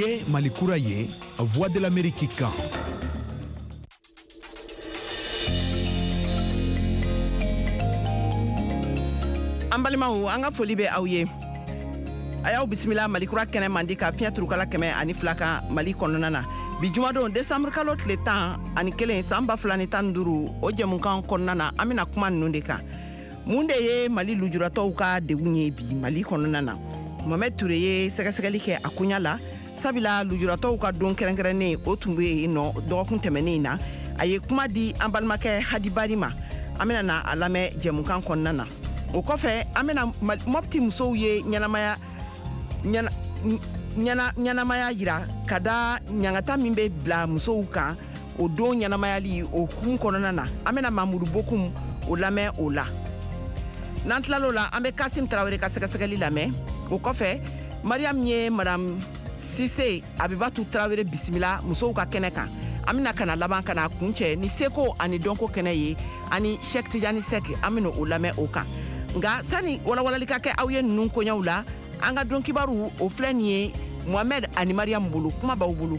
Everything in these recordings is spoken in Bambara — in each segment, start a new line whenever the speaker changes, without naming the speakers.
ye Mali kura ye Voix de l'Amérique kan.
An balimaw an ka foli bɛ aw ye. A y'aw bisimila Mali kura kɛnɛ mandi ka fiɲɛ turukala 102 kan Mali kɔnɔna na. Bi jumadon décembre kalo tile 11 san 2015 o jɛmukan kɔnɔna na an bɛna kuma ninnu de kan. Mun de ye Mali lujuratɔw ka degun ye bi Mali kɔnɔna na. Mohamed Touré ye sɛgɛsɛgɛli kɛ a kunya la. Sabila lujuratɔw ka don kɛrɛnkɛrɛnnen o tun bɛ yen nɔ dɔgɔkun tɛmɛnen na. A ye kuma di an balimakɛ Hadi Bari ma. An bɛna na a lamɛn jɛmukan kɔnɔna na. O kɔfɛ an bɛna Mopti musow ye ɲɛnamaya yira ka da ɲangata min bɛ bila musow kan o don ɲɛnamayali o hukumu kɔnɔna na. An bɛna Mamudu Bokum o lamɛn o la. N'an tilal'o la an bɛ Kasim Tarawele ka sɛgɛsɛgɛli lamɛn. O kɔfɛ Mariam ye Madame Sise Abibatu Tarawele bisimila musow ka kɛnɛ kan. An bɛna kana laban kana kuncɛ ni seko ani dɔnko kɛnɛ ye ani Sheikh Tijani Sek an bɛna o lamɛn o kan. Nga sani walawalali ka kɛ aw ye ninnu koɲaw la an ka don kibaru o filɛ nin ye Mohamed ani Mariam bolo kuma b'aw bolo.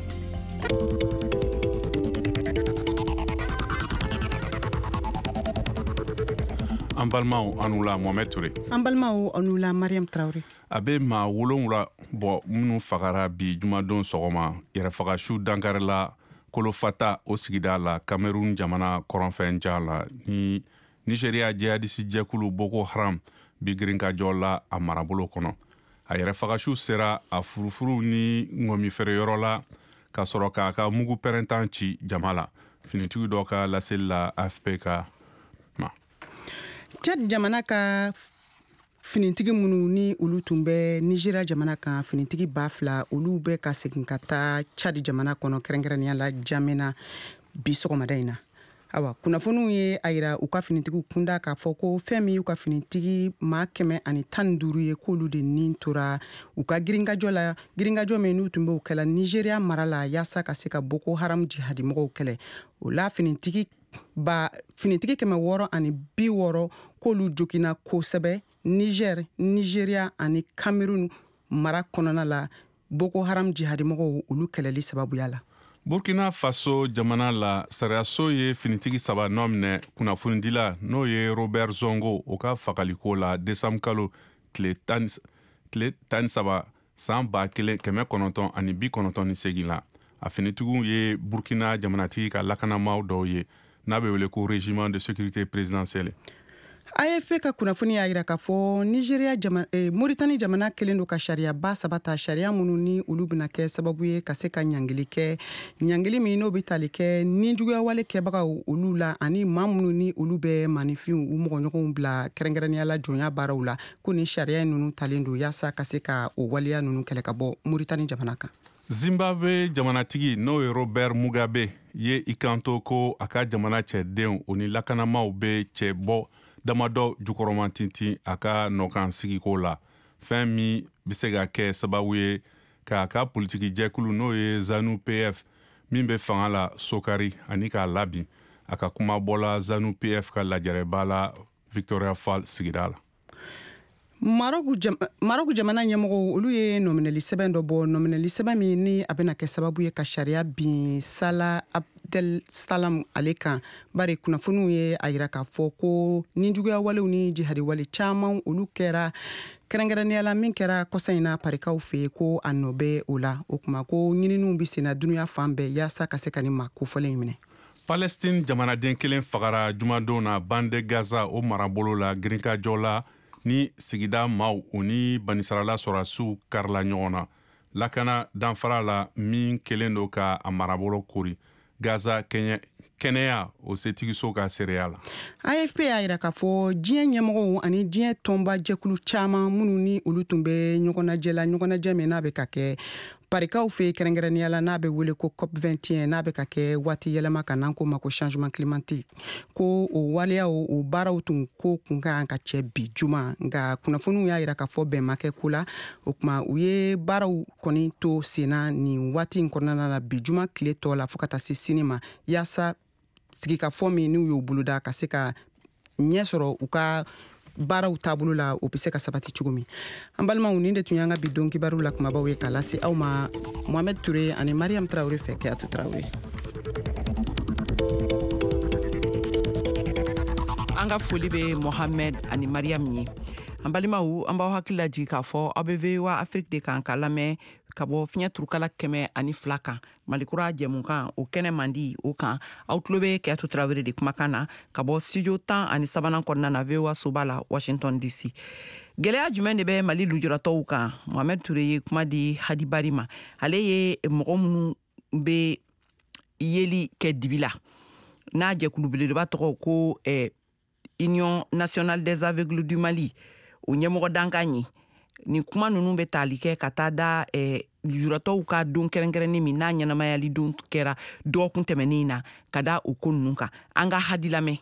An balimaw anu la Mohamed Touré.
An balimaw anu la Mariam Traoré.
A bɛ maa 7 bɔ minnu fagara bi jumadon sɔgɔma yɛrɛfagasiw dankarila Kolofata o sigida la Cameroun jamana kɔrɔnfɛnja la ni Nigeria jihadisi jɛkulu Boko Haram bi girinkajɔ la a marabolo kɔnɔ. A yɛrɛfagasiw sera a furufuru ni ŋɔmifeereyɔrɔ la ka sɔrɔ k'a ka mugu pɛrɛntan ci jama la. Finitigi dɔ ka laseli la AFP ka ma.
Tchad jamana ka finitigi minnu ni olu tun bɛ Nigeria jamana kan finitigi 2000 olu bɛ ka segin ka taa Tchad jamana kɔnɔ kɛrɛnkɛrɛnnenya la Jamena bi sɔgɔmada in na. Awa kunnafoniw ye a yira u ka finitigiw kunda k'a fɔ ko fɛn min y'u ka finitigi maa 115 ye k'olu de nin tora u ka girinkajɔ la girinkajɔ min n'u tun b'o kɛla Nigeria mara la yaasa ka se ka Boko Haram jihadimɔgɔw kɛlɛ. O la finitigi 660 k'olu jogina kosɛbɛ Niger, Nigeria ani Cameroun mara kɔnɔna la Boko Haram jihadimɔgɔw olu kɛlɛli sababuya la.
Burkina Faso jamana la sariyaso ye finitigi 3 nɔ minɛ kunnafonidila n'o ye Robert Zongo o ka fagaliko la décembre kalo tile 13 san 1998 la. A finitigiw ye Burkina jamanatigi ka lakanamaw dɔw ye n'a bɛ wele ko régiment de sécurité présidentielle.
AFP ka kunnafoni y'a yira k'a fɔ Nigeria Mauritanie jamana kelen do ka sariyaba sabata sariya minnu ni olu bɛna kɛ sababu ye ka se ka ɲangili kɛ ɲangili min n'o bɛ tali kɛ ninjuguya wale kɛbagaw olu la ani maa minnu ni olu bɛ manifinw u mɔgɔɲɔgɔnw bila kɛrɛnkɛrɛnnenya la jɔnya baaraw la ko ni sariya ninnu talen do yaasa ka se ka o waleya ninnu kɛlɛ ka bɔ Mauritanie jamana kan.
Zimbabwe jamanatigi n'o ye Robert Mugabe ye i kanto ko a ka jamana cɛdenw o ni lakanamaw bɛ cɛ bɔ damadɔ jukɔrɔma tintin a ka nɔkan sigiko la. Fɛn min bɛ se ka kɛ sababu ye k'a ka politiki jɛkulu n'o ye ZANU PF min bɛ fanga la sokari ani k'a labin. A ka kuma bɔla ZANU PF ka lajɛrɛba la Victoria Fall sigida la.
Maroc jamana ɲɛmɔgɔw olu ye nominali sɛbɛn dɔ bɔ nominali sɛbɛn min ni a bɛna kɛ sababu ye ka sariya bin Salah Abdel Salam ale kan. Bari kunnafoniw ye a yira k'a fɔ ko ninjuguya walew ni jihadi wale caman olu kɛra kɛrɛnkɛrɛnnenya la min kɛra kɔsa in na parikaw fɛ ko a nɔ bɛ o la. O kuma ko ɲininiw bɛ senna dunuya fan bɛɛ yaasa ka se ka nin maa kofɔlen in minɛ.
Palestine jamanaden kelen fagara jumadon na bande Gaza o marabolo la girinkajɔ la ni sigida maaw o ni banisarala sɔrɔsiw karila ɲɔgɔn na. Lakana danfara la min kelen do ka a marabolo kori Gaza kɛnɛya o setigiso ka seereya la.
AFP y'a yira k'a fɔ diɲɛ ɲɛmɔgɔw ani diɲɛ tɔnba jɛkulu caman minnu ni olu tun bɛ ɲɔgɔnnajɛ la ɲɔgɔnnajɛ min n'a bɛ ka kɛ parikaw fɛ kɛrɛnkɛrɛnnenya la n'a bɛ wele ko COP21 n'a bɛ ka kɛ waati yɛlɛma ka n'an ko ma ko changement climatique ko o waleyaw o baaraw tun ko kun kan ka cɛ bi juma nka kunnafoniw y'a yira k'a fɔ bɛn ma kɛ ko la o kuma u ye baaraw kɔni to senna nin waati in kɔnɔna na bi juma tile tɔ la fo ka taa se sini ma yaasa sigikafɔ min n'u y'o boloda ka se ka ɲɛ sɔrɔ u ka baaraw taabolo la o bɛ se ka sabati cogo min. An balimaw nin de tun y'an ka bi don kibaru la kumabaw ye k'a lase aw ma Mohamed Touré ani Mariam Traoré fɛ Keyatu Traoré.
An ka foli bɛ Mohamed ani Mariam ye. An balimaw an b'aw hakili lajigi k'a fɔ aw bɛ VOA Afrique de kan ka lamɛn ka bɔ fiɲɛ turukala 102 kan Malikura jɛmukan o kɛnɛ mandi o kan aw tulo bɛ Keyatu Traoré de kumakan na ka bɔ studio 13 kɔnɔna na VOA soba la Washington DC. Gɛlɛya jumɛn de bɛ Mali lujuratɔw kan? Mohamed Touré ye kuma di Hadi Bari ma. Ale ye mɔgɔ minnu bɛ yeli kɛ dibi la n'a jɛkulu belebeleba tɔgɔ ko Union nationale des aveugles du Mali o ɲɛmɔgɔ dankan ye ni kuma ninnu bɛ tali kɛ ka taa da lujuratɔw ka don kɛrɛnkɛrɛnni min n'a ɲɛnamayali don kɛra dɔgɔkun tɛmɛnin na ka da o ko ninnu kan. An ka Hadi lamɛn.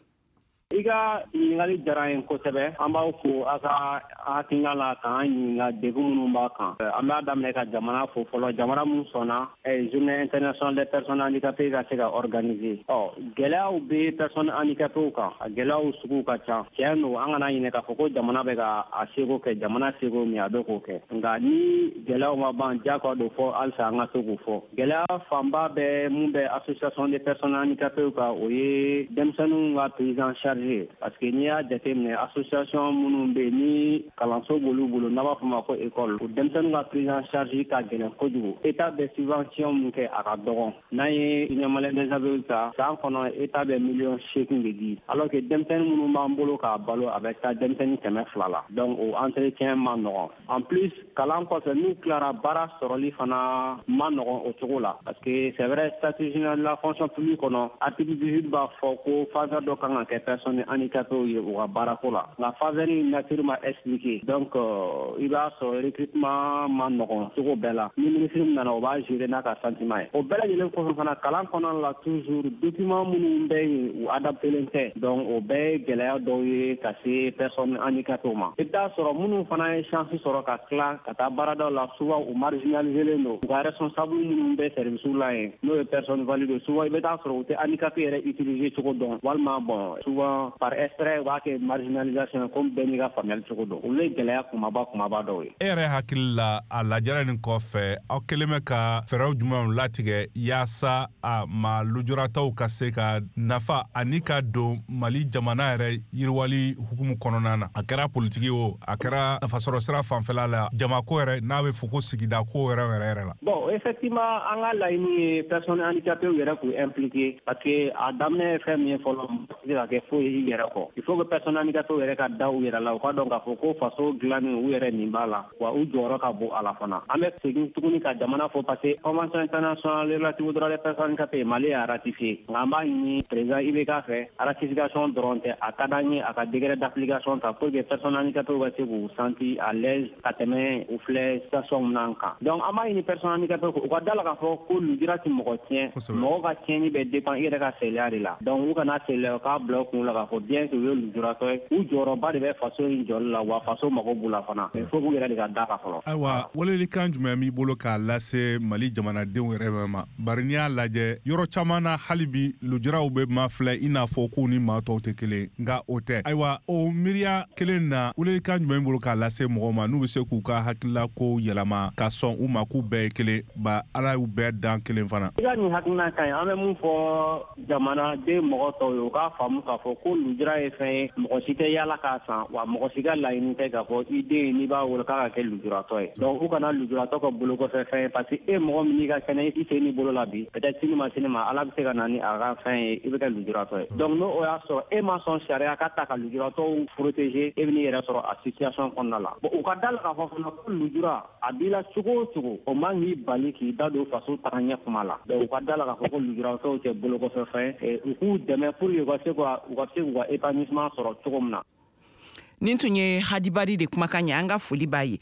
I ka ɲininkali diyara n ye kosɛbɛ. An b'aw fo a ka hakilina la k'an ɲininka degun minnu b'a kan. An b'a daminɛ ka jamana fo fɔlɔ. Jamana min sɔnna journée internationale des personnes handicapées ka se ka organiser. Gɛlɛyaw bɛ personnes handicapées kan. A gɛlɛyaw sugu ka ca. Tiɲɛ don an kana ɲinɛ k'a fɔ ko jamana bɛ ka a seko kɛ. Jamana seko min a bɛ k'o kɛ. Nka ni gɛlɛyaw ma ban diyagoya don fɔ halisa an ka se k'o fɔ. Gɛlɛya fanba bɛ mun bɛ association des personnes handicapées kan o ye denmisɛnninw ka prise en charge. Parce que n'i y'a jateminɛ association minnu bɛ ni kalanso b'olu bolo n'a b'a fɔ ma ko école o denmisɛnninw ka prise en charge ka gɛlɛn kojugu. État bɛ subvention min kɛ a ka dɔgɔ. N'an ye Union malienne des aveugles ta san kɔnɔ État bɛ $8 de di. Alors que denmisɛnnin minnu b'an bolo k'a balo a bɛ taa denmisɛnnin 200 la. Donc o entretien ma nɔgɔn. En plus kalan kɔfɛ n'u tilara baara sɔrɔli fana ma nɔgɔn o cogo la. Parce que c'est vrai statut général de la fonction publique kɔnɔ article 18 b'a fɔ ko faveur dɔ kan ka kɛ personne handicapées ye u ka baarako la. Nka faveur in nature ma expliqué. Donc i b'a sɔrɔ recrutement ma nɔgɔn cogo bɛɛ la. Ni ministre min nana o b'a gérer n'a ka sentiment ye. O bɛɛ lajɛlen kɔfɛ fana kalan kɔnɔna la toujours document minnu bɛ yen u adaptelen tɛ. Donc o bɛɛ ye gɛlɛya dɔw ye ka se personne handicapées ma. I bɛ taa sɔrɔ minnu fana ye chance sɔrɔ ka tila ka taa baaradaw la souvent u marginaliselen don. U ka responsable minnu bɛ service la yen n'o ye personne valide souvent i bɛ taa sɔrɔ u tɛ handicapé yɛrɛ utiliser cogo dɔn walima bon souvent par extrait u b'a kɛ marginalisation comme bɛɛ n'i ka faamuyali cogo dɔn. Olu ye gɛlɛya kumaba dɔw ye.
E yɛrɛ hakili la a lajɛrɛ nin kɔfɛ aw kɛlen bɛ ka fɛɛrɛw jumɛnw latigɛ yaasa a ma lujuratɔw ka se ka nafa ani ka don Mali jamana yɛrɛ yiriwali hukumu kɔnɔna na. A kɛra politiki o a kɛra nafasɔrɔ sira fanfɛla la jamako yɛrɛ n'a bɛ fɔ ko sigida ko yɛrɛ la. Bon
effectivement an ka laɲini ye personnes handicapées yɛrɛ k'u impliquer parce que a daminɛ ye fɛn min ye fɔlɔ se ka kɛ foyi i yɛrɛ kɔ. Il faut que personnes handicapées yɛrɛ ka da u yɛrɛ la u ka dɔn k'a fɔ ko faso dilanni u yɛrɛ nin b'a la wa u jɔyɔrɔ ka bon a la fana. An bɛ segin tuguni ka jamana fɔ parce que convention internationale relative aux droits des personnes handicapées Mali y'a ratifié. Nka an b'a ɲini président IBK fɛ ratification dɔrɔn tɛ a ka d'an ye a ka degré d'application ta pour que personnes handicapées ka se k'u sentir à l'aise ka tɛmɛ u filɛ situation min na kan. Donc an b'a ɲini personnes handicapées u ka da la k'a fɔ ko lujura ti mɔgɔ tiɲɛ. Mɔgɔ ka tiɲɛni bɛ dépend i yɛrɛ ka seliya de la. Donc u kana seliya u k'a bila u kun la k'a fɔ bien que u ye lujuratɔ ye u jɔyɔrɔba de bɛ faso in jɔli la wa faso mago b'u la fana. Il faut k'u yɛrɛ de ka da ka fɔlɔ.
Ayiwa welelikan jumɛn b'i bolo k'a lase Mali jamanadenw yɛrɛ ma bari n'i y'a lajɛ yɔrɔ caman na hali bi lujuraw bɛ ma filɛ i n'a fɔ k'u ni maa tɔw tɛ kelen nka o tɛ. Ayiwa o miiriya kelen na welelikan jumɛn b'i bolo k'a lase mɔgɔw ma n'u bɛ se k'u ka hakilila ko yɛlɛma ka sɔn u ma k'u bɛɛ ye kelen ba ala y'u bɛɛ dan kelen fana. I ka nin hakilina ka ɲi an bɛ mun fɔ jamanaden mɔgɔ tɔw ye u k'a faamu k'a fɔ ko lujura ye fɛn ye mɔgɔ si tɛ yaala k'a san wa mɔgɔ si ka laɲini tɛ k'a fɔ i den n'i b'a wolo k'a ka kɛ lujuratɔ ye. Donc u kana lujuratɔ ka bolo kɔfɛ fɛn ye parce que e mɔgɔ min n'i ka kɛnɛ i sen n'i bolo la bi peut-être sini ma ala bɛ se ka na ni a ka fɛn ye i bɛ kɛ lujuratɔ ye. Donc n'o y'a sɔrɔ e ma sɔn sariya ka ta ka lujuratɔw protéger e bɛ n'i yɛrɛ sɔrɔ a situation kɔnɔna la. Bon u ka da la k'a fɔ fana ko lujura a b'i la cogo o cogo o man k'i bali k'i da don faso tagaɲɛ kuma la. Donc u ka da la k'a fɔ ko lujuratɔw tɛ bolo kɔfɛ fɛn ye u k'u dɛmɛ pour u ka se k'u ka épanouissement sɔrɔ cogo min na.
Nin tun ye Hadi Bari de kumakan ye an ka foli b'a ye.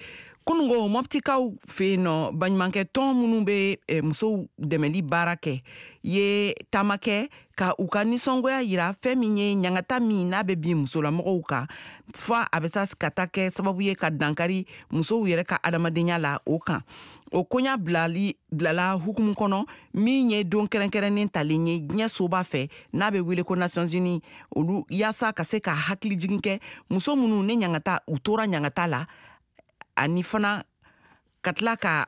kunungo moptikaw fe no baɲumankɛ tɔn minnu be musow dɛmɛli baara kɛ ye tamakɛ ka u ka nisɔngoya yira fɛn min ye ɲangata min n'a bɛ bin musolamɔgɔw kan fɔ a bɛ ka taa kɛ sababu ye ka dankari musow yɛrɛ ka adamadenya la o kan. O koɲa bilala hukumu kɔnɔ min ye don kɛrɛnkɛrɛnnen talen ye diɲɛ soba fɛ n'a bɛ wele ko Nations Unies olu yaasa ka se ka hakili jigin kɛ muso minnu ne ɲangata u tora ɲangata la ani fana ka tila ka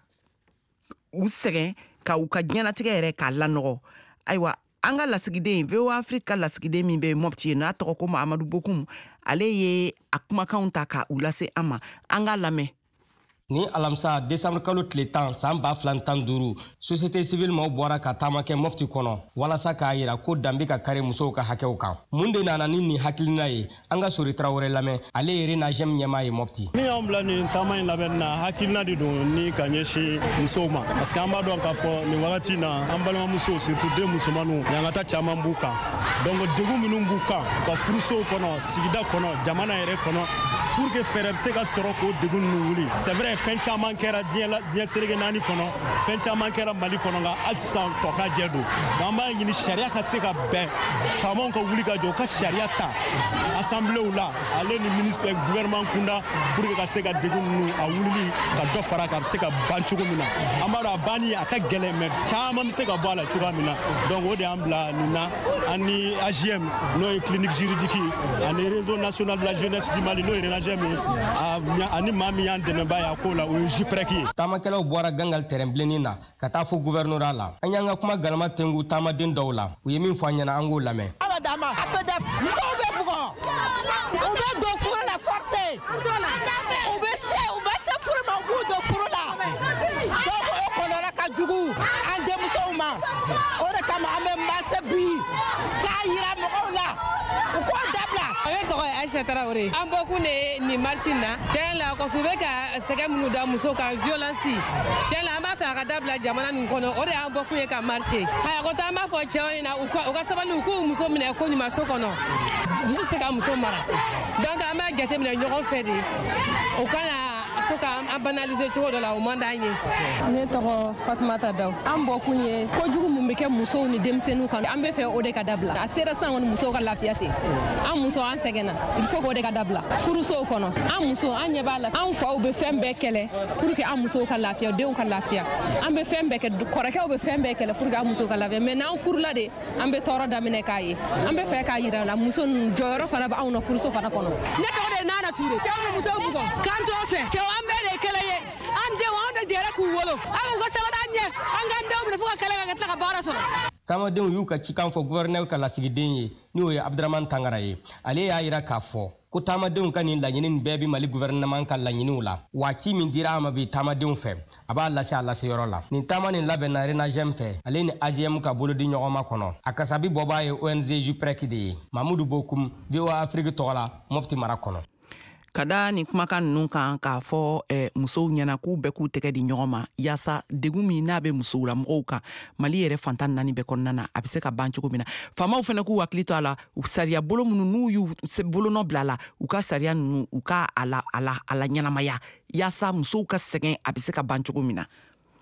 u sɛgɛn ka u ka diɲɛnatigɛ yɛrɛ k'a lanɔgɔ. Ayiwa an ka lasigiden VOA Afrique ka lasigiden min bɛ Mopti ye n'a tɔgɔ ko Amadu Bokum ale ye a kumakanw ta ka u lase an ma an ka lamɛn.
Ni alamisa décembre kalo tile 10 san 2015 société civile maaw bɔra ka taama kɛ Mopti kɔnɔ walasa k'a yira ko danbe ka kari musow ka hakɛw kan. Mun de nana ni nin hakilina ye an ka Sori Tarawele lamɛn ale ye RENAGEM ɲɛmaa ye Mopti.
Min y'an bila nin taama in labɛnni na hakilina de don ni ka ɲɛsin musow ma parce que an b'a dɔn k'a fɔ nin wagati na an balimamusow surtout den musomanninw ɲangata caman b'u kan donc degun minnu b'u kan ka furusow kɔnɔ sigida kɔnɔ jamana yɛrɛ kɔnɔ pour que fɛɛrɛ bɛ se ka sɔrɔ k'o degun ninnu wuli. C'est vrai fɛn caman kɛra diɲɛ selege naani kɔnɔ fɛn caman kɛra Mali kɔnɔ nka hali sisan tɔ ka jɛ don. An b'a ɲini sariya ka se ka bɛn faamaw ka wuli ka jɔ u ka sariya ta assemblée la ale ni ministre gouvernement kunda pour que ka se ka degun ninnu a wulili ka dɔ fara ka se ka ban cogo min na. An b'a dɔn a banni a ka gɛlɛn mais caman bɛ se ka bɔ a la cogoya min na donc o de y'an bila nin na an ni AGM n'o ye clinique juridique ani réseau national de la jeunesse du Mali n'o ye RENAGEM ye ani maa min y'an dɛmɛba ye a ko la o ye JIPREC ye. Taamakɛlaw bɔra gangal terrain bilennin na ka taa fo gouvernorat la an y'an ka kuma galama tengu taamaden dɔw la u ye min fɔ an ɲɛna an k'o lamɛn.
Abadama APDF musow bɛ bugɔ u bɛ don furu la forcé u bɛ se furu ma u b'u don furu la donc o kɔlɔlɔ ka jugu an denmusow ma o de kama an bɛ manse bi k'a yira mɔgɔw la u k'o dabila.
Ne tɔgɔ ye Aïcha Tarawele an bɔkun de ye nin marche na tiɲɛ la kɔsɔ bɛ ka sɛgɛ minnu da muso kan violence tiɲɛ la an b'a fɛ a ka dabila jamana nin kɔnɔ o de y'an bɔkun ye ka marche aya ko an b'a fɔ cɛw ɲɛna u ka sabali u k'u muso minɛ ko ɲuman so kɔnɔ dusu se ka muso mara donc an b'a jateminɛ ɲɔgɔn fɛ de o kana to ka banaliser cogo dɔ la o man d'an ye.
Ne tɔgɔ Fatumata Daw an bɔkun ye kojugu mun bɛ kɛ musow ni denmisɛnninw kan an bɛ fɛ o de ka dabila a sera sisan kɔni musow ka lafiya tɛ an muso an sɛgɛnna il faut k'o de ka dabila furusow kɔnɔ an muso an ɲɛ b'a la an faw bɛ fɛn bɛɛ kɛlɛ pour que an musow ka lafiya denw ka lafiya an bɛ fɛn bɛɛ kɛ kɔrɔkɛw bɛ fɛn bɛɛ kɛlɛ pour que an musow ka lafiya mais n'an furula de an bɛ tɔɔrɔ daminɛ k'a ye an bɛ fɛ k'a yira la muso ninnu jɔyɔrɔ fana bɛ anw na furuso fana kɔnɔ.
Ne tɔgɔ de ye Nana Ture cɛw ni musow bugɔ k'an t'o fɛ cɛw an bɛɛ de ye kelen ye an denw anw de jɛra k'u wolo an ka sabali an ɲɛ an k'an denw minɛ fo ka kɛlɛ ka tila ka baara sɔrɔ.
Taamadenw y'u ka cikan fɔ gouverneur ka lasigiden ye n'o ye Abdramane Tangara ye ale y'a yira k'a fɔ ko taamadenw ka nin laɲini nin bɛɛ bi Mali gouvernement ka laɲiniw la wa ci min dira a ma bi taamadenw fɛ a b'a lase a laseyɔrɔ la nin taama nin labɛnna RENAGEM fɛ ale ni AGM ka bolodi ɲɔgɔn ma kɔnɔ a kasabi bɔbaa ye ONG JIPREC de ye Mamudu Bokum VOA Afrique tɔgɔ la Mopti mara kɔnɔ.
Ka da nin kumakan ninnu kan k'a fɔ musow ɲɛna k'u bɛɛ k'u tɛgɛ di ɲɔgɔn ma yaasa degun min n'a bɛ musow mɔgɔw kan Mali yɛrɛ fantan 4 bɛɛ kɔnɔna na a bɛ se ka ban cogo min na faamaw fana k'u hakili to a la u sariya bolo minnu n'u y'u bolonɔ bila a la u ka sariya ninnu u ka a la ɲɛnamaya yaasa musow ka sɛgɛn a bɛ se ka ban cogo min na.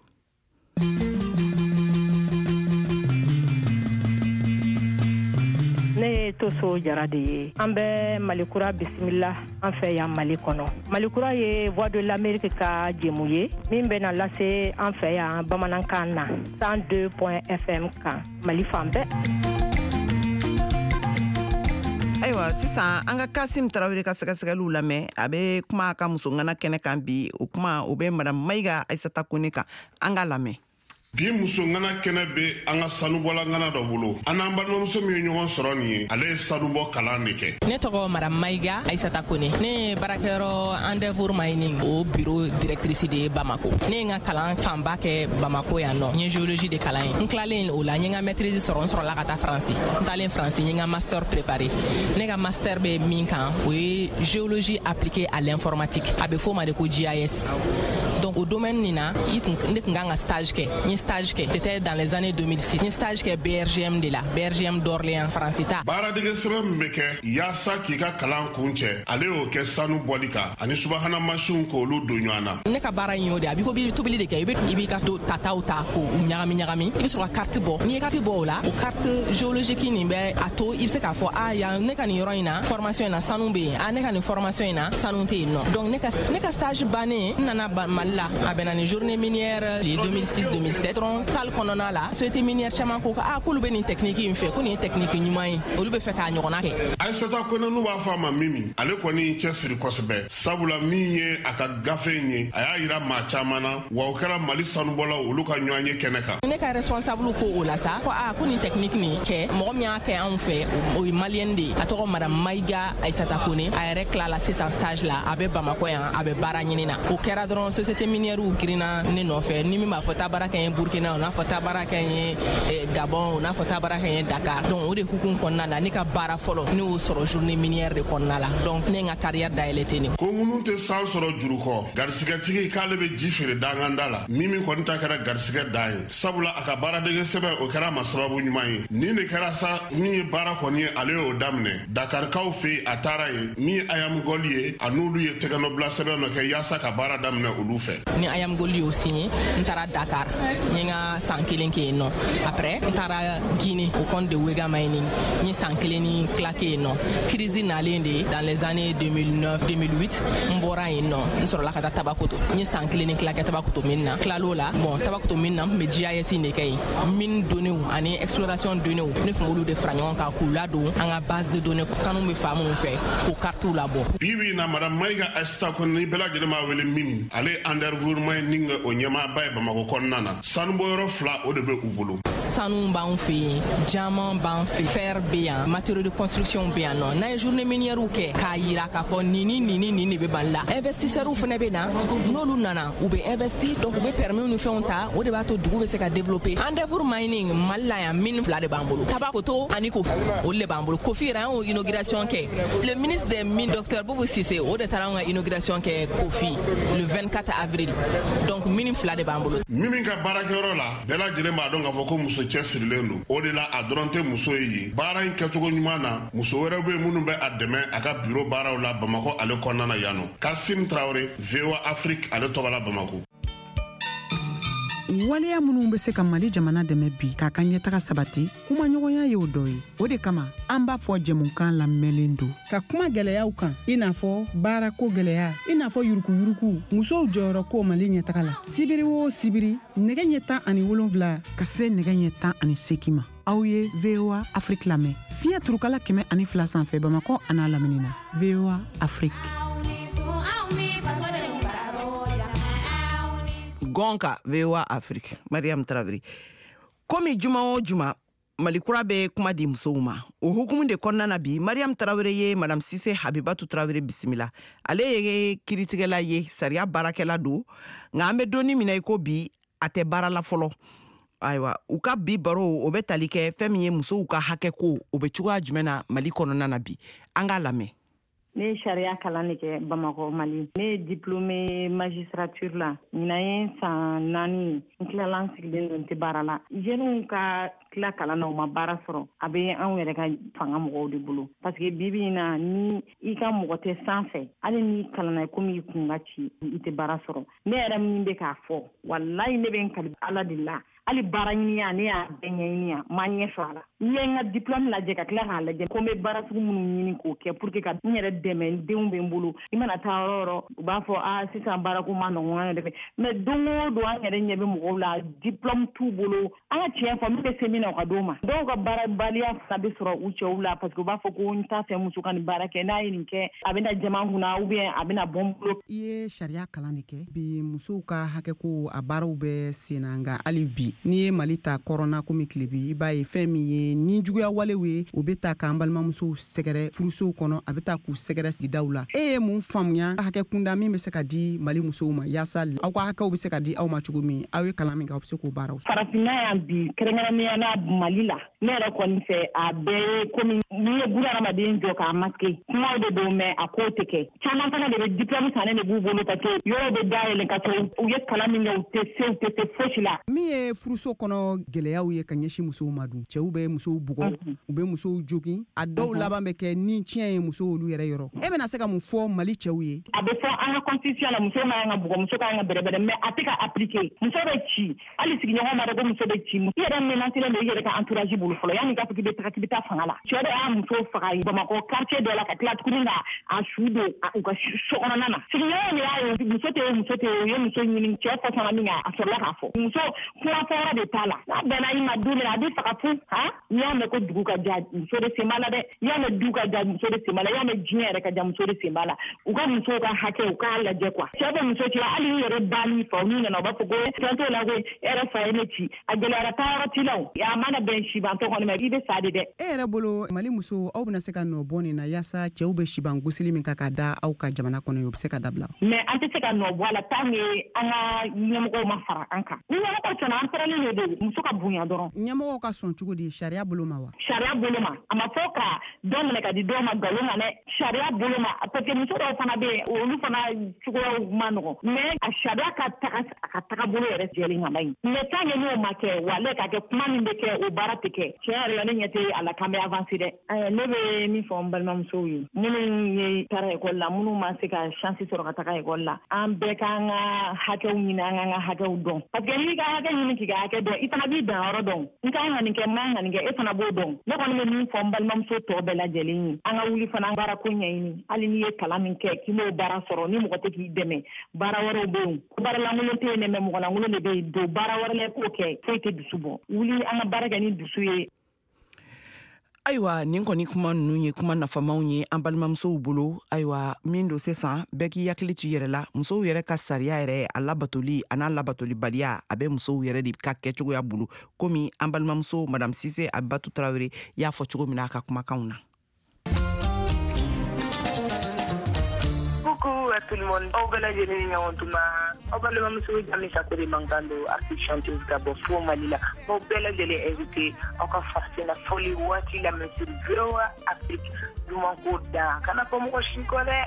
Ne ye Toso Jara de ye an bɛ Malikura bisimila an fɛ yan Mali kɔnɔ. Malikura ye Voix de l'Amérique ka jɛmu ye min bɛna lase an fɛ yan bamanankan na 102.FM kan Mali fan bɛɛ.
Ayiwa sisan an ka Kasim Tarawele ka sɛgɛsɛgɛliw lamɛn a bɛ kuma a ka musongana kɛnɛ kan bi o kuma o bɛ Madame Mayiga Aissata Kone kan an ka lamɛn.
Bi musongana kɛnɛ bɛ an ka sanubɔlangana dɔ bolo an n'an balimamuso min ye ɲɔgɔn sɔrɔ nin ye ale ye sanubɔ kalan de kɛ.
Ne tɔgɔ Madame Mayiga Aissata Kone ne ye baarakɛyɔrɔ Endeavour Mining o bureau directrice de ye Bamako. Ne ye n ka kalan fanba kɛ Bamako yan nɔ n ye géologie de kalan ye n tilalen o la n ye n ka maîtrise sɔrɔ n sɔrɔla ka taa Faransi n taalen Faransi n ye n ka master préparé ne ka master bɛ min kan o ye géologie appliquée à l'informatique a bɛ f'o ma de ko GIS donc o domaine nin na ne tun kan ka stage kɛ n ye stage kɛ, c'était dans les années 2006. Ni stage kɛ BRGM de la, BRGM d'Orléans Francita.
Baaradege sɛbɛn min bɛ kɛ yaasa k'i ka kalan kun cɛ, ale y'o kɛ sanu bɔli kan ani subahana mansinw k'olu don ɲɔgɔn na.
Ne ka baara in y'o de a b'i ko b'i tobili de kɛ, i b'i ka tataw ta k'u ɲagami ɲagami, i bɛ sɔrɔ ka carte bɔ. N'i ye carte bɔ o la, o carte géologique nin bɛ a to i bɛ se k'a fɔ yan ne ka nin yɔrɔ in na formation in na sanu bɛ yen, ne ka nin formation in na sanu tɛ yen nɔ. Donc ne ka stage bannen n nana Mali la, a bɛnna ni journée minière 2006-2007 dɔrɔn salle kɔnɔna la société minière caman ko k'olu bɛ nin technique in fɛ, ko nin ye technique ɲuman ye, olu bɛ fɛ k'a ɲɔgɔnna kɛ.
Aïssata Kone n'u b'a fɔ a ma Mimi, ale kɔni cɛsiri kosɛbɛ, sabula min ye a ka gafe in ye a y'a yira maa caman na, wa o kɛra Mali sanubɔlaw olu ka ɲɔgɔn ye kɛnɛ kan.
Ne ka responsable ko o la sa, ko nin technique nin kɛ mɔgɔ min y'a kɛ anw fɛ o ye malien de ye, a tɔgɔ madame Maïga Aïssata Kone, a yɛrɛ tilala sisan stage la, a bɛ Bamako yan, a bɛ baara ɲini na. O kɛra dɔrɔn société minière girinna ne nɔfɛ, ni min b'a fɔ taa baara kɛ ye Burkina, o n'a fɔ taa baara kɛ ye Gabon, o n'a fɔ taa baara kɛ ye Dakar. Donc o de hukumu kɔnɔna la ne ka baara fɔlɔ ne y'o sɔrɔ journée minière de kɔnɔna la. Donc ne ka carrière dayɛlɛ ten de.
Ko minnu tɛ san sɔrɔ juru kɔ, garisigɛtigi k'ale bɛ ji feere danganda la, min kɔni ta kɛra garisigɛ dan ye, sabula a ka baaradege sɛbɛn o kɛra a ma sababu ɲuman ye. Nin de kɛra sa min ye baara kɔni ye ale y'o daminɛ Dakarikaw fɛ a taara ye min Ayam Goli ye a n'olu ye tɛgɛnɔbila sɛbɛn dɔ kɛ yaasa ka baara daminɛ olu fɛ.
Ni Ayam Goli y'o signé n taara Dakar, n ye n ka san 1 kɛ yen nɔ. Après n taara Guinée au compte de Wega Mining, n ye san 1 ni tila kɛ yen nɔ. Crise nalen de dans les années 2009-2008 n bɔra yen nɔ, n sɔrɔla ka taa Tabakoto, n ye san 1 ni tila kɛ Tabakoto mine na. Tilal'o la Tabakoto mine na n tun bɛ GIS de kɛ yen, mine données ani exploration données ne tun b'olu de fara ɲɔgɔn kan k'u ladon an ka base de données sanu bɛ fa minnu fɛ k'u karitiw labɔ.
Bibi na madame Maïga Aïssata Kone ni bɛɛ lajɛlen b'a wele Mimi, ale endervurement ni o ɲɛmaaba ye Bamako kɔnɔna na, sanubɔyɔrɔ 2 o de bɛ u bolo.
Sanu b'an fɛ yen, diamant b'an fɛ, fer bɛ yan, matériaux de construction bɛ yan nɔ. N'an ye journée minière kɛ k'a yira k'a fɔ nin de bɛ Mali la, investisseurs fana bɛ na, n'olu nana u bɛ investir, donc u bɛ permis ni fɛnw ta, o de b'a to dugu bɛ se ka développer. Endeavour Mining Mali la yan mine 2 de b'an bolo, Tabakoto ani Kofi, olu de b'an bolo. Kofi yɛrɛ an y'o inauguration kɛ, le ministre des mines Dr Boubou Cissé o de taara an ka inauguration kɛ Kofi le 24 avril, donc mine 2 de b'an bolo.
Mimi ka baarakɛyɔrɔ la bɛɛ lajɛlen b'a dɔn k'a fɔ ko muso cɛsirilen don, o de la a dɔrɔn tɛ muso ye baara in kɛcogo ɲuman na, muso wɛrɛ bɛ minnu bɛ a dɛmɛ a ka bureau baaraw la Bamako ale kɔnɔna na yan nɔ. Kasim Traoré, VOA Afrique, ale tɔgɔ la Bamako.
Waleya minnu bɛ se ka Mali jamana dɛmɛ bi k'a ka ɲɛtaga sabati, kuma ɲɔgɔnya ye o dɔ ye. O de kama an b'a fɔ jɛmukan lamɛnlen don ka kuma gɛlɛyaw kan, i n'a fɔ baarako gɛlɛya, i n'a fɔ yurukuyuruku, musow jɔyɔrɔ ko Mali ɲɛtaga la. Sibiri o sibiri nɛgɛ ɲɛ 17 ka se nɛgɛ ɲɛ 18 ma. Aw ye VOA Afrique lamɛn fiɲɛ turukala 102 sanfɛ Bamako a n'a lamini na. VOA Afrique.
Gonka VOA Afrique, Mariam Traoré. Komi juma o juma Malikura bɛ kuma di musow ma. O hukumu de kɔnɔna na bi Mariam Traoré ye Madame Sise Habibatu Traoré bisimila. Ale ye kiritigɛla ye, sariya baarakɛla don, nka an bɛ donni min na i ko bi a tɛ baara la fɔlɔ. Ayiwa u ka bi baro o bɛ tali kɛ fɛn min ye musow ka hakɛ ko o bɛ cogoya jumɛn na Mali kɔnɔna na bi. An k'a lamɛn.
Ne ye sariya kalan de kɛ Bamako Mali. Ne ye diplômé magistrature la. Ɲinan ye san 4 n tilala n sigilen don tɛ baara la. Jeunes ka tila kalan na u ma baara sɔrɔ. A bɛ anw yɛrɛ ka fanga mɔgɔw de bolo. Parce que bibi in na ni i ka mɔgɔ tɛ sanfɛ, hali ni kalanna komi i kun ka ci, i tɛ baara sɔrɔ. Ne yɛrɛ min bɛ k'a fɔ, wallahi ne bɛ n kali Ala de la. Ali baara ɲiniya ne y'a bɛɛ ɲɛɲiniya ma ɲɛ sɔrɔ a la. N ye n ka diplôme lajɛ ka tila k'a lajɛ ko n bɛ baara sugu minnu ɲini k'o kɛ pour que ka n yɛrɛ dɛmɛ, n denw bɛ n bolo. I mana taa yɔrɔ yɔrɔ u b'a fɔ sisan baarako ma nɔgɔn an yɛrɛ fɛ. Mais don o don an yɛrɛ ɲɛ bɛ mɔgɔw la diplôme t'u bolo. An ka tiɲɛ fɔ min bɛ se min na o ka d'o ma. Dɔw ka baarabaliya fana bɛ sɔrɔ u cɛw la parce que u b'a fɔ ko n t'a fɛ muso ka nin baara kɛ, n'a ye nin kɛ a bɛna jama n kunna ou bien a bɛna bɔ n bolo.
I ye sariya kalan de kɛ bi musow ka hakɛko a baaraw bɛ sen na nka hali bi n'i ye Mali ta kɔrɔna komi tile bi i b'a ye fɛn min ye ni juguya walew ye o be taa k'an balimamusow sɛgɛrɛ furusow kɔnɔ a be taa k'u sɛgɛrɛ sigidaw la e ye mun faamuya hakɛ kunda min be se ka di Mali musow ma yaasa aw ka hakɛw be se ka di aw ma cogo min aw ye kalan min kɛ aw be se k'o baaraw
farafinna yan bi kɛrɛnkɛrɛnnenya na Mali la ne yɛrɛ kɔni fɛ a bɛɛ komi ni ye buna hadamaden jɔ k'a maske kumaw de don mɛ a k'o tɛ kɛ caman fana de bɛ diplôme sannen de b'u bolo ka to yɔrɔ bɛ dayɛlɛn ka to u ye kalan min kɛ u tɛ se fosi la
min ye furuso kɔnɔ gɛlɛyaw ye ka ɲɛsin musow ma dun cɛw bɛ musow bugɔ u bɛ musow jogin a dɔw laban bɛ kɛ ni tiɲɛ ye musow olu yɛrɛ yɔrɔ e bɛna se ka mun fɔ Mali cɛw ye
a bɛ fɔ an ka constitution la muso ma kan ka bugɔ muso ka kan ka bɛrɛbɛrɛ mais a tɛ ka appliquer muso bɛ ci hali sigiɲɔgɔn ma dɔn ko muso bɛ ci i yɛrɛ menantilen don i yɛrɛ ka entourage bolo fɔlɔ yanni i k'a fɔ k'i bɛ taa fanga la cɛ de y'a muso faga Bamakɔ quartier dɔ la ka tila tuguni ka a su don u ka so kɔnɔna na sigiɲɔgɔn de y'a ye muso tɛ ye u ye muso ɲini cɛ fɔsɔnna min a sɔrɔla k'a fɔ muso kuma fɔyɔrɔ de t'a la n'a bɛnna i ma don min na a bɛ faga fu n'i y'a mɛn ko dugu ka ja muso de sen b'a la dɛ n'i y'a mɛn du ka ja muso de sen b'a la n'i y'a mɛn diɲɛ yɛrɛ ka ja muso de sen b'a la u ka musow ka hakɛ u k'a lajɛ quoi cɛ bɛ muso ci hali i yɛrɛ banni fɛ n'u nana u b'a fɔ ko fɛn t'o la ko e yɛrɛ fa ye ne ci a gɛlɛyara taa yɔrɔ t'i la o a mana bɛn sibantɔ kɔni ma i bɛ sa de dɛ
e yɛrɛ bolo Mali musow aw bɛna se ka nɔ bɔ nin na yaasa cɛw bɛ siban gosili min ka da aw ka jamana kɔnɔ o bɛ se ka dabila
mais an tɛ se ka nɔ bɔ a la tant que an ka ɲɛmɔgɔw ma fara an kan ni ɲɛmɔgɔw sɔnna an pɛrɛnnen de don muso ka bonya dɔrɔn
ɲɛmɔgɔw ka sɔn cogo di sariya bolo ma wa
sariya bolo ma a ma fɔ ka dɔ minɛ ka di dɔw ma nkalon na dɛ sariya bolo ma parce que muso dɔw fana bɛ yen olu fana cogoyaw ma nɔgɔn mais a sariya ka taga bolo yɛrɛ jɛlen ka ɲi mais tant que n'o ma kɛ wa ale ka kɛ kuma min bɛ kɛ o baara tɛ kɛ tiɲɛ yɛrɛ la ne ɲɛ tɛ a la k'an bɛ avancer dɛ ne bɛ min fɔ n balimamusow ye minnu ye taara ekɔli la minnu ma se ka chance sɔrɔ ka taga ekɔli la an bɛɛ k'an ka hakɛw ɲini an k'an ka hakɛw dɔn parce que n'i ka hakɛ ɲini k'i ka hakɛ dɔn i fana b'i dan yɔrɔ dɔn n ka ŋa nin kɛ n ma ŋa nin kɛ e fana b'o dɔn ne kɔni bɛ min fɔ n balimamuso tɔ bɛɛ lajɛlen ye an ka wuli fana baara ko ɲɛɲini hali n'i ye kalan min kɛ k'i m'o baara sɔrɔ ni mɔgɔ tɛ k'i dɛmɛ baara wɛrɛw bɛ yen baara lankolon tɛ yen dɛ mais mɔgɔ lankolon de bɛ yen don baara wɛrɛ la k'o kɛ foyi tɛ dusu bɔ wuli an ka baara kɛ ni dusu ye
ayiwa nin kɔni kuma ninnu ye kuma nafamaw ye an balimamusow bolo ayiwa min do sisan bɛɛ k'i hakili to i yɛrɛ la musow yɛrɛ ka sariya yɛrɛ a labatoli a n'a labatolibaliya a bɛ musow yɛrɛ de ka kɛcogoya bolo komi an balimamuso madame Sise Abibatu Tarawele y'a fɔ cogo min na a ka kumakanw na.
Coucou à tout le monde. Au bel ajeli nyawantuma. Au bel mamusu jami sakuri mangando artiste chanteuse Gabo Fou Malila. Au bel ajeli invité encore fascina folie wati la monsieur Groa Afrique du manko da. Kana ko mo shikole.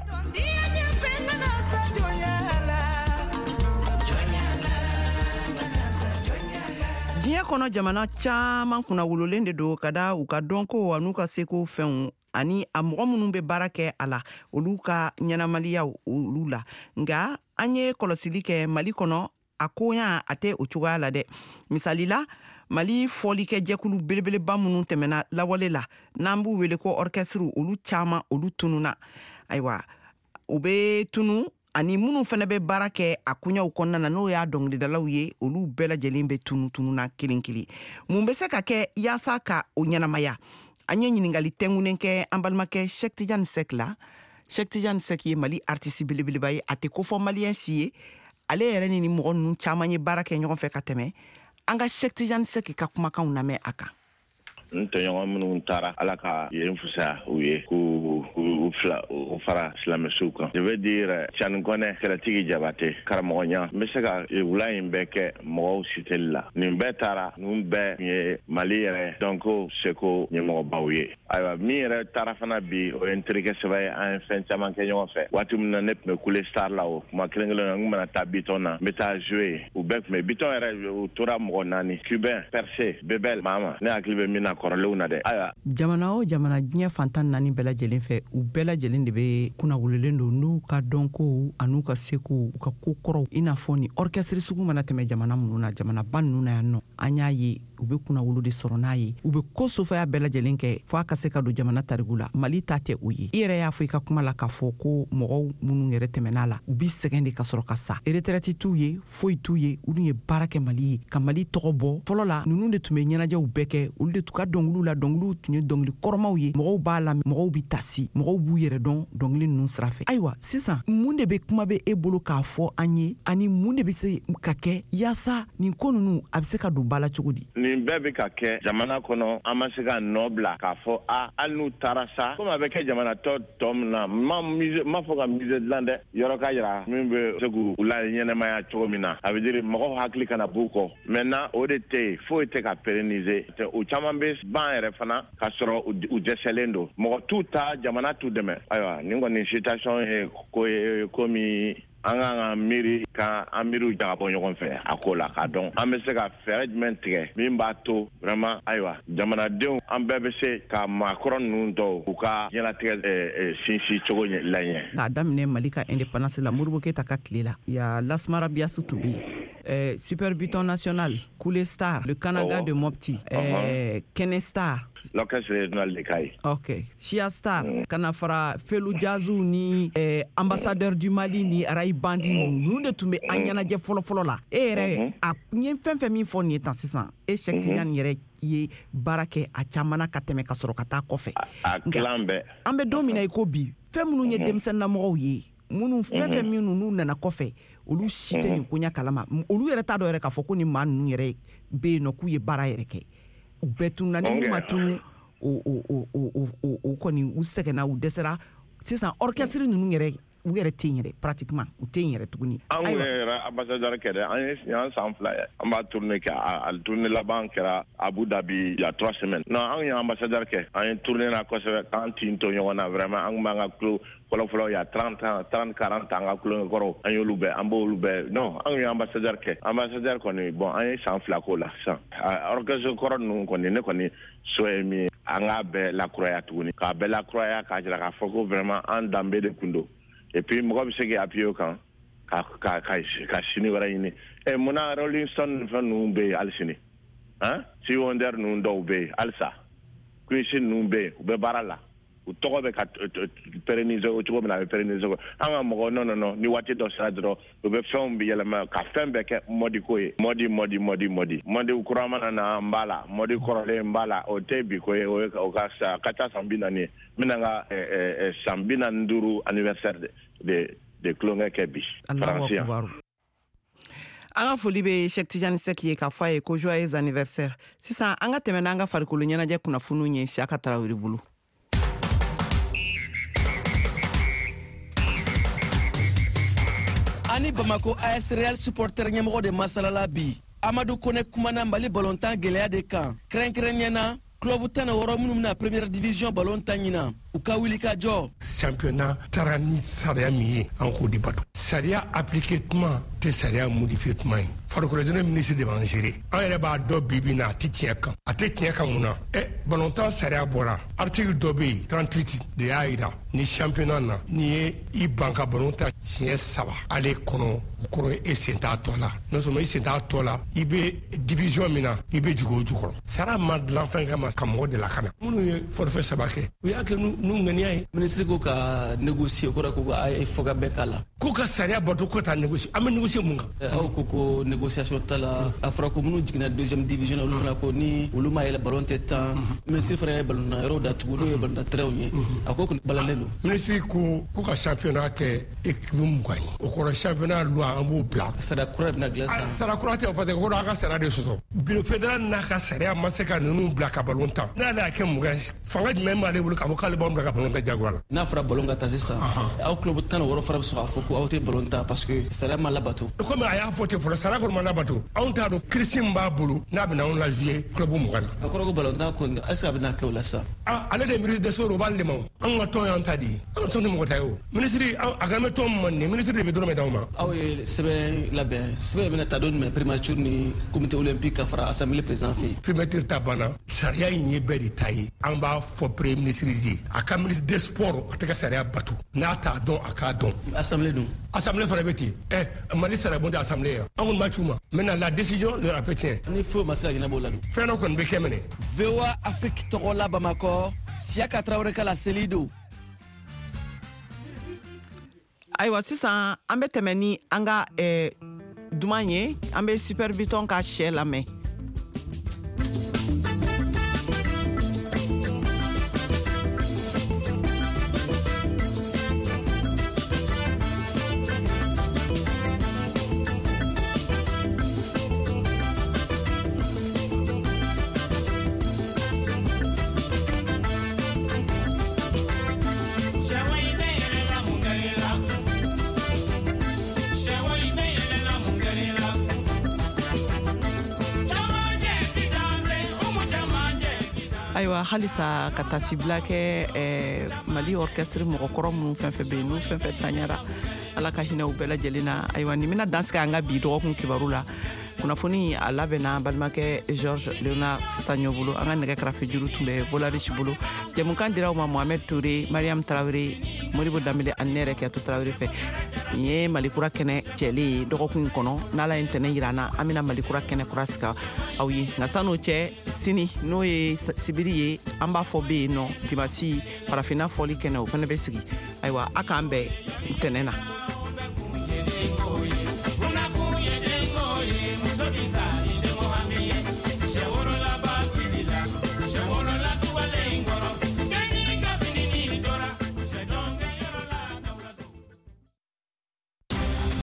Diɲɛ kɔnɔ jamana caman kunna wololen de don ka da u ka dɔn ko an'u ka seko fɛnw ani a mɔgɔ minnu bɛ baara kɛ a la olu ka ɲɛnamaliya olu la nka an ye kɔlɔsili kɛ Mali kɔnɔ a koya a tɛ o cogoya la dɛ misali la Mali fɔlikɛ jɛkulu belebeleba minnu tɛmɛna lawale la n'an b'u wele ko orchestre olu caman olu tununa ayiwa u bɛ tunu ani minnu fana bɛ baara kɛ a kuɲaw kɔnɔna na n'o y'a dɔnkilidalaw ye olu bɛɛ lajɛlen bɛ tununa kelen kelen mun bɛ se ka kɛ yaasa ka o ɲɛnamaya an ye ɲiningali tɛngunen kɛ an balimakɛ Cheikh Tidiane Seck la Cheikh Tidiane Seck ye Mali artiste belebeleba ye a tɛ ko fɔ maliyɛn si ye ale yɛrɛ ni mɔgɔ ninnu caman ye baara kɛ ɲɔgɔn fɛ ka tɛmɛ an ka Cheikh Tidiane Seck ka kumakanw lamɛn a kan.
n tɔɲɔgɔn minnu taara ala ka yen fusaya u ye k'u fara silamɛsuw kan je veux dire Cani Kɔnɛ Kɛlɛtigi Jabate karamɔgɔya n bɛ se ka wula in bɛɛ kɛ mɔgɔw siteli la nin bɛɛ taara ninnu bɛɛ ye Mali yɛrɛ dɔnko seko ɲɛmɔgɔbaw ye ayiwa min yɛrɛ taara fana bi o ye n terikɛ sɛbɛ ye an ye fɛn caman kɛ ɲɔgɔn fɛ waati min na ne tun bɛ kule star la o kuma kelen kelen na n kun bɛna taa Bitɔn na n bɛ taa jouer u bɛɛ tun bɛ Bitɔn yɛrɛ u tora mɔgɔ 4 Cubain Percé Bebel Mama ne hakili bɛ min na kɔrɔlenw na dɛ ayiwa
jamana o jamana diɲɛ fantan 4 bɛɛ lajɛlen fɛ u bɛɛ lajɛlen de bɛ kunnawololen don n'u ka dɔnko an'u ka seko u ka ko kɔrɔw i n'a fɔ ni orchestre sugu mana tɛmɛ jamana minnu na jamanaba ninnu na yan nɔ an y'a ye u bɛ kunnawolo de sɔrɔ n'a ye u bɛ ko sofaya bɛɛ lajɛlen kɛ fɔ a ka se ka don jamana tarigu la Mali ta tɛ o ye i yɛrɛ y'a fɔ i ka kuma la k'a fɔ ko mɔgɔw minnu yɛrɛ tɛmɛna la u b'i sɛgɛn de ka sɔrɔ ka sa retraite t'u ye foyi t'u ye olu ye baara kɛ Mali ye ka Mali tɔgɔ bɔ fɔlɔ la ninnu de tun bɛ ɲɛnajɛw bɛɛ kɛ olu de tun ka dɔnkiliw la dɔnkiliw tun ye dɔnkili kɔrɔmaw ye mɔgɔw b'a la mɔgɔw bɛ tasi mɔgɔw b'u yɛrɛ dɔn dɔnkili ninnu sira fɛ ayiwa sisan mun de bɛ kuma bɛ e bolo k'a fɔ an ye ani mun de bɛ se ka kɛ yaasa nin ko ninnu a bɛ se ka don ba la cogo di
ni nin bɛɛ bɛ ka kɛ jamana kɔnɔ an ma se ka nɔ bila k'a fɔ hali n'u taara sa komi a bɛ kɛ jamana tɔ min na ma fɔ ka mise dilan dɛ yɔrɔ ka yira min bɛ se k'u la ɲɛnɛmaya cogo min na a veut dire mɔgɔw hakili kana b'u kɔ maintenant o de tɛ yen foyi tɛ ka pérenniser o caman bɛ ban yɛrɛ fana ka sɔrɔ u dɛsɛlen don mɔgɔ t'u ta jamana t'u dɛmɛ ayiwa nin kɔni situation ye ko ye komi an ka miiri ka an miiriw jagabɔ ɲɔgɔn fɛ a ko la k'a dɔn an bɛ se ka fɛɛrɛ jumɛn tigɛ min b'a to vraiment ayiwa jamanadenw an bɛɛ bɛ se ka maakɔrɔ ninnu dɔw u ka diɲɛlatigɛ sinsin cogo la ɲɛ
k'a daminɛ mali ka indépendance la Modibo Keyita ka tile la ya Lasmara Biassou tun bɛ yen Super Buton National Kule Star le Kanaga de Mopti Kene Star
l'orchestre régional de Kayi.
Ok. Chia Star, kana fara Felu Jazzu ni ambassadeur du Mali ni Arayi Bandi nous de tumbe anyanaje folo la. E yɛrɛ a nye fɛn min fɔ nin ye tan sisan e Cheikh Tidiane yɛrɛ ye baara kɛ a camana ka tɛmɛ ka sɔrɔ ka taa kɔfɛ.
A kilan bɛɛ.
An bɛ don min na i ko bi fɛn minnu ye denmisɛnninlamɔgɔw ye minnu fɛn minnu n'u nana kɔfɛ olu si tɛ nin koɲa kalama olu yɛrɛ t'a dɔn yɛrɛ k'a fɔ ko ni maa ninnu yɛrɛ bɛ yen nɔ k'u ye baara yɛrɛ kɛ. U bɛɛ tununa ni min ma tunu o kɔni u sɛgɛnna u dɛsɛra sisan orchestre ninnu yɛrɛ u yɛrɛ tɛ yen yɛrɛ pratiquement u tɛ yen yɛrɛ tuguni.
An yɛrɛ ambassadeur kɛ dɛ an ye san 2 ye an b'a tournée kɛ a tournée laban kɛra Abu Dhabi il y a 3 semaines non an ye ambassadeur kɛ an ye tournée na kosɛbɛ k'an tin to ɲɔgɔn na vraiment an kun b'an ka kulo fɔlɔ il y a 30 ans 30 40 ans an ka kulo kɔrɔ an y'olu bɛɛ an b'olu bɛɛ non an ye ambassadeur kɛ ambassadeur kɔni bon an ye san 2 k'o la sisan orchestre kɔrɔ ninnu kɔni ne kɔni souhait ye min ye an k'a bɛɛ lakuraya tuguni k'a bɛɛ lakuraya k'a jira k'a fɔ ko vraiment an danbe de kun don et puis mɔgɔ bɛ se k'i appuyer o kan ka sini wɛrɛ ɲini munna Rolling Stone fɛn ninnu bɛ yen hali sini Stevie Wonder ninnu dɔw bɛ yen halisa Quincy ninnu bɛ yen u bɛ baara la u tɔgɔ bɛ ka pérenniser o cogo min na a bɛ pérenniser an ka mɔgɔ non ni waati dɔ sera dɔrɔn u bɛ fɛnw bɛ yɛlɛma ka fɛn bɛɛ kɛ mɔdi ko ye mɔdi kura mana na n b'a la mɔdi kɔrɔlen n b'a la o tɛ bi ko ye o ka ca san 40 ye n bɛna n ka san 45 anniversaire de kulonkɛ kɛ bi faransi yan.
An ka foli bɛ Cheikh Tidiane Seck ye k'a fɔ a ye ko joyeux anniversaire sisan an ka tɛmɛ n'an ka farikolo ɲɛnajɛ kunnafoniw ye Siaka Tarawele bolo.
Ani Bamako AS Real supporter ɲɛmɔgɔ de masalala bi Amadou Kone kumana Mali ballontan gɛlɛya de kan kɛrɛnkɛrɛnniyana club 16 minnu bɛna première division ballontan ɲina u ka wuli ka jɔ
championnat taara ni sariya min ye an k'o de bato sariya appliqué tuma tɛ sariya modifié tuma ye farikolo dɛmɛ ministre de b'an gérer an yɛrɛ b'a dɔn bi na a tɛ tiɲɛ kan mun na ballontan sariya bɔra article dɔ bɛ yen 38 de y'a jira ni championnat na n'i ye i ban ka ballontan siɲɛ 3 ale kɔnɔ o kɔrɔ ye e sen t'a tɔ la non seulement i sen t'a tɔ la i bɛ division min na i bɛ jigin o jukɔrɔ sariya ma dilan fɛn kama ka mɔgɔ de lakana minnu ye forfait 3 kɛ u y'a kɛ n'u ŋaniya ye ministre ko ka négocier ko a ye fɔ ka bɛɛ k'a la ko ka sariya bato ko ta négocier an bɛ négocier mun kan aw ko négociation ta la a fɔra ko minnu jiginna 2e division na olu fana ko ni olu ma yɛlɛ ballon tɛ tan ministre fana ye ballon na yɔrɔ datugu n'o ye ballon na terrain ye a ko balalen don ministre ko ka championnat kɛ équipe 20 ye o kɔrɔ championnat loi an b'o bila sariya kura bɛna dilan sisan sariya kura tɛ parce que ko an ka sariya de sɔsɔ bureau fédéral n'a ka sariya ma se ka ninnu bila ka ballon tan n'ale y'a kɛ mun kɛ fanga jumɛn b'ale bolo k'a fɔ k'ale b'anw bila ka ballon tan jagoya la n'a fɔra ballon ka taa sisan aw club 16 fana bɛ sɔn k'a fɔ ko aw tɛ ballon ta parce que sariya ma labato komi a y'a fɔ ten fɔlɔ sariya kɔni ma labato anw t'a dɔn kirisi min b'a bolo n'a bɛna anw lavier club 20 na a kɔrɔ ko ballon tan kɔni est ce que a bɛna kɛ o la sisan ale de ministre des sports o b'ale de ma an ka tɔn y'an ta de ye an ka tɔn tɛ mɔgɔ ta ye o ministre a kan bɛ tɔn min ma nin ministre de bɛ dɔrɔmɛ d'aw ma aw ye sɛbɛn labɛn sɛbɛn bɛna ta don jumɛn primature ni comité olympique ka fara assemblée président fɛ yen primature ta banna sariya in ye bɛɛ de ta ye an b'a fɔ premier ministre ye a ka ministre des sports a tɛ ka sariya bato n'a t'a dɔn a k'a dɔn assemblée dun assemblée fana bɛ ten mali sariya bon tɛ assemblée ye an kɔni b'a c'u ma maintenant la décision leur appartient ni foyi ma se ka ɲɛnabɔ o la dun fɛn dɔ kɔni bɛ kɛ minɛ VOA Afrique tɔgɔ la Bamakɔ Siaka Tarawele ka la seli don
ayiwa sisan an bɛ tɛmɛ ni an ka duman ye an bɛ Super Biton ka sɛ lamɛn ayiwa halisa ka taa sibila kɛ Mali orchestre mɔgɔkɔrɔ minnu fɛn fɛn bɛ yen n'u fɛn fɛn taɲara ala ka hinɛ u bɛɛ lajɛlen na. ayiwa nin bɛna dansigi an ka bi dɔgɔkun kibaru la. kunnafoni a labɛnna balimakɛ Georges Léonard Sagnon bolo. an ka nɛgɛ kɛrɛfɛ juru tun bɛ Bolariche bolo. jɛmukan dira u ma Mohamed Touré, Mariam Traoré, Modibo Dambele ani ne yɛrɛ Kiyatu Traoré fɛ. nin ye Malikura kɛnɛ cɛlen ye dɔgɔkun in kɔnɔ. n'ala ye ntɛnɛn yira an na an bɛna Malikura kɛnɛ kura sigi aw ye. nka san'o cɛ sini n'o ye sibiri ye an b'a fɔ bɛ yen nɔ dimansi farafinna fɔli kɛnɛ o fana bɛ sigi. ayiwa a k'an bɛn ntɛnɛn na.